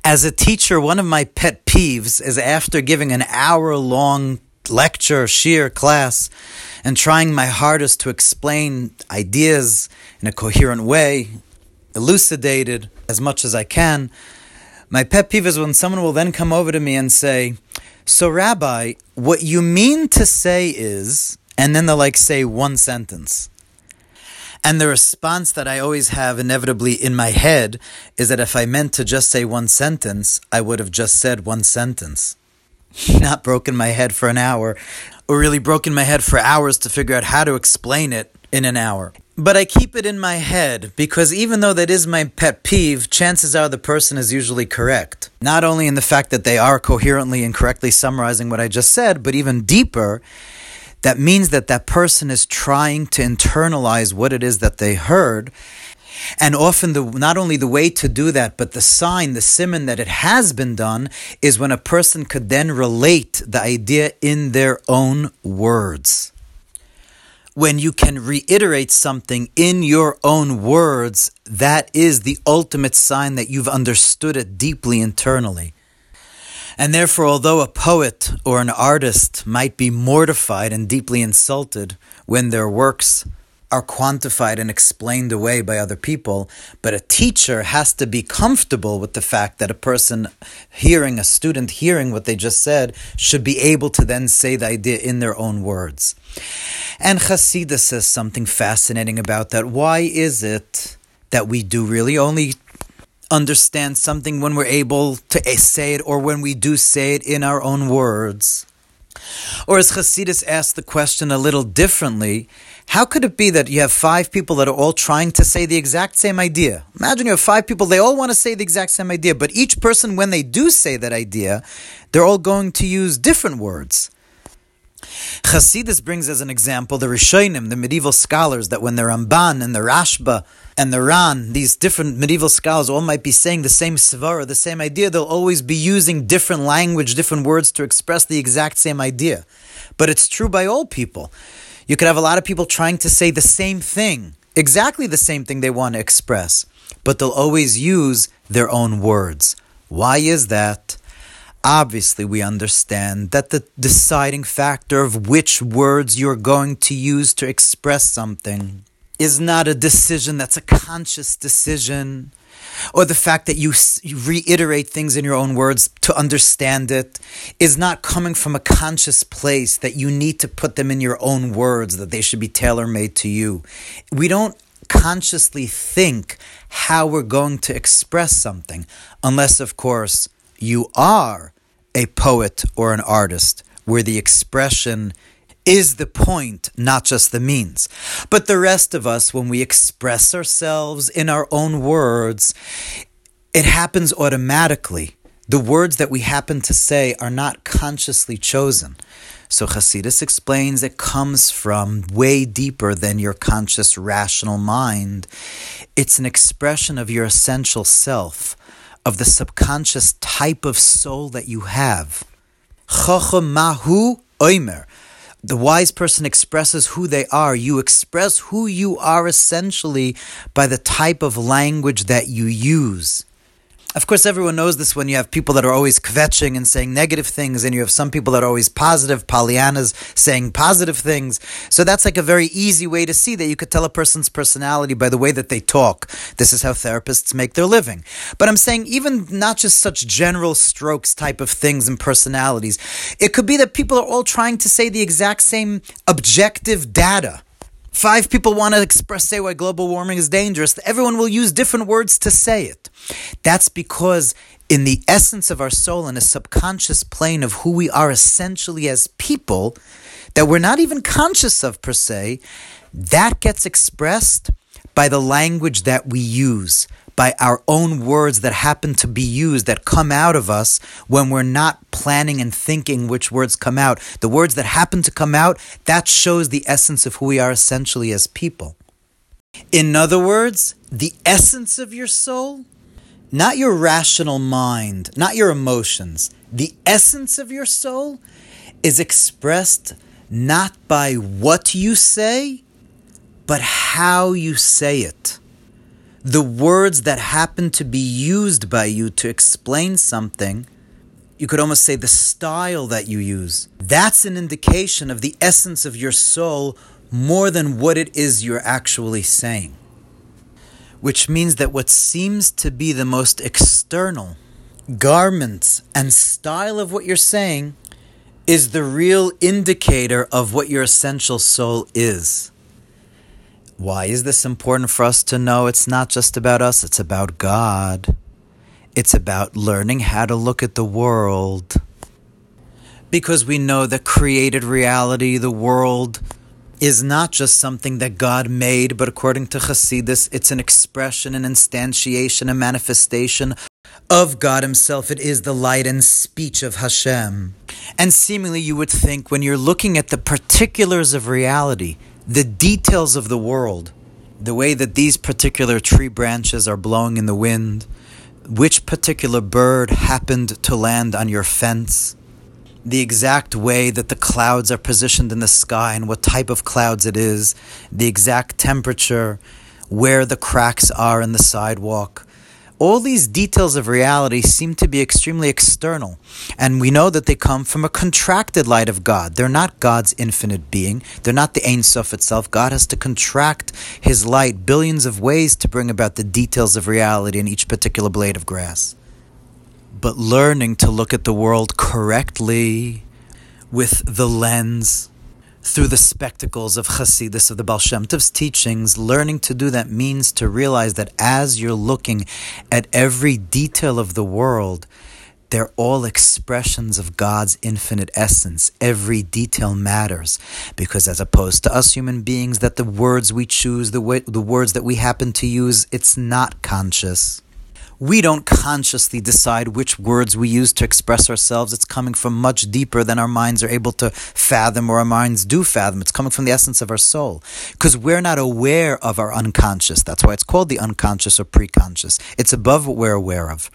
As a teacher, one of my pet peeves is after giving an hour-long lecture, shiur, class, and trying my hardest to explain ideas in a coherent way, elucidated as much as I can, my pet peeve is when someone will then come over to me and say, "So Rabbi, what you mean to say is," and then they'll say one sentence. And the response that I always have inevitably in my head is that if I meant to just say one sentence, I would have just said one sentence. Not broken my head for an hour, or really broken my head for hours to figure out how to explain it in an hour. But I keep it in my head because even though that is my pet peeve, chances are the person is usually correct. Not only in the fact that they are coherently and correctly summarizing what I just said, but even deeper, that means that that person is trying to internalize what it is that they heard. And often not only the way to do that, but the sign, the siman that it has been done is when a person could then relate the idea in their own words. When you can reiterate something in your own words, that is the ultimate sign that you've understood it deeply internally. And therefore, although a poet or an artist might be mortified and deeply insulted when their works are quantified and explained away by other people, but a teacher has to be comfortable with the fact that a student hearing what they just said, should be able to then say the idea in their own words. And Chassidus says something fascinating about that. Why is it that we do really only understand something when we're able to say it, or when we do say it in our own words? Or as Chassidus asked the question a little differently, how could it be that you have 5 people that are all trying to say the exact same idea? Imagine you have 5 people, they all want to say the exact same idea, but each person, when they do say that idea, they're all going to use different words. Chassidus brings as an example the Rishonim, the medieval scholars, that when the Ramban and the Rashba and the Ran, these different medieval scholars all might be saying the same svara, the same idea, they'll always be using different language, different words to express the exact same idea. But it's true by all people. You could have a lot of people trying to say the same thing, exactly the same thing they want to express, but they'll always use their own words. Why is that? Obviously, we understand that the deciding factor of which words you're going to use to express something is not a decision that's a conscious decision, or the fact that you reiterate things in your own words to understand it is not coming from a conscious place that you need to put them in your own words, that they should be tailor-made to you. We don't consciously think how we're going to express something, unless, of course, you are a poet or an artist, where the expression is the point, not just the means. But the rest of us, when we express ourselves in our own words, it happens automatically. The words that we happen to say are not consciously chosen. So Chassidus explains it comes from way deeper than your conscious, rational mind. It's an expression of your essential self, of the subconscious type of soul that you have. Chacham mahu oimer. The wise person expresses who they are. You express who you are essentially by the type of language that you use. Of course, everyone knows this when you have people that are always kvetching and saying negative things, and you have some people that are always positive, Pollyannas saying positive things. So that's like a very easy way to see that you could tell a person's personality by the way that they talk. This is how therapists make their living. But I'm saying even not just such general strokes type of things and personalities. It could be that people are all trying to say the exact same objective data. 5 people want to say why global warming is dangerous. Everyone will use different words to say it. That's because in the essence of our soul, in a subconscious plane of who we are essentially as people, that we're not even conscious of per se, that gets expressed by the language that we use, by our own words that happen to be used, that come out of us when we're not planning and thinking which words come out. The words that happen to come out, that shows the essence of who we are essentially as people. In other words, the essence of your soul, not your rational mind, not your emotions, the essence of your soul is expressed not by what you say, but how you say it. The words that happen to be used by you to explain something, you could almost say the style that you use, that's an indication of the essence of your soul more than what it is you're actually saying. Which means that what seems to be the most external garments and style of what you're saying is the real indicator of what your essential soul is. Why is this important for us to know? It's not just about us, it's about God. It's about learning how to look at the world. Because we know that created reality, the world, is not just something that God made, but according to Chassidus, it's an expression, an instantiation, a manifestation of God Himself. It is the light and speech of Hashem. And seemingly you would think when you're looking at the particulars of reality, the details of the world, the way that these particular tree branches are blowing in the wind, which particular bird happened to land on your fence, the exact way that the clouds are positioned in the sky and what type of clouds it is, the exact temperature, where the cracks are in the sidewalk. All these details of reality seem to be extremely external, and we know that they come from a contracted light of God. They're not God's infinite being. They're not the Ein Sof itself. God has to contract His light billions of ways to bring about the details of reality in each particular blade of grass. But learning to look at the world correctly with the lens, through the spectacles of Chassidus, of the Baal Shem Tov's teachings, learning to do that means to realize that as you're looking at every detail of the world, they're all expressions of God's infinite essence. Every detail matters, because as opposed to us human beings, that the words we choose, the words that we happen to use, it's not conscious. We don't consciously decide which words we use to express ourselves. It's coming from much deeper than our minds are able to fathom, or our minds do fathom. It's coming from the essence of our soul. Because we're not aware of our unconscious. That's why it's called the unconscious or preconscious. It's above what we're aware of.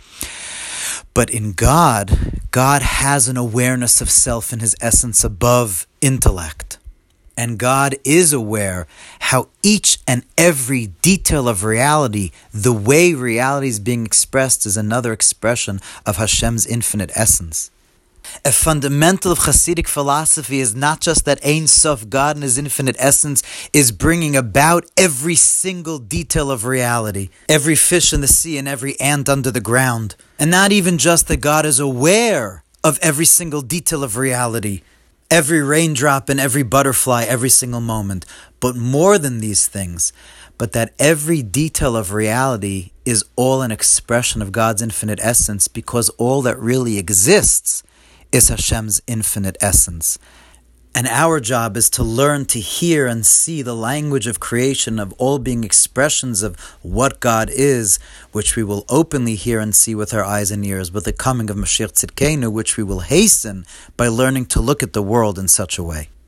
But in God, God has an awareness of self in His essence above intellect. And God is aware how each and every detail of reality, the way reality is being expressed, is another expression of Hashem's infinite essence. A fundamental of Hasidic philosophy is not just that Ein Sof, God in His infinite essence, is bringing about every single detail of reality, every fish in the sea and every ant under the ground. And not even just that God is aware of every single detail of reality, every raindrop and every butterfly, every single moment. But more than these things, but that every detail of reality is all an expression of God's infinite essence, because all that really exists is Hashem's infinite essence. And our job is to learn to hear and see the language of creation, of all being expressions of what God is, which we will openly hear and see with our eyes and ears, with the coming of Mashiach Tzidkenu, which we will hasten by learning to look at the world in such a way.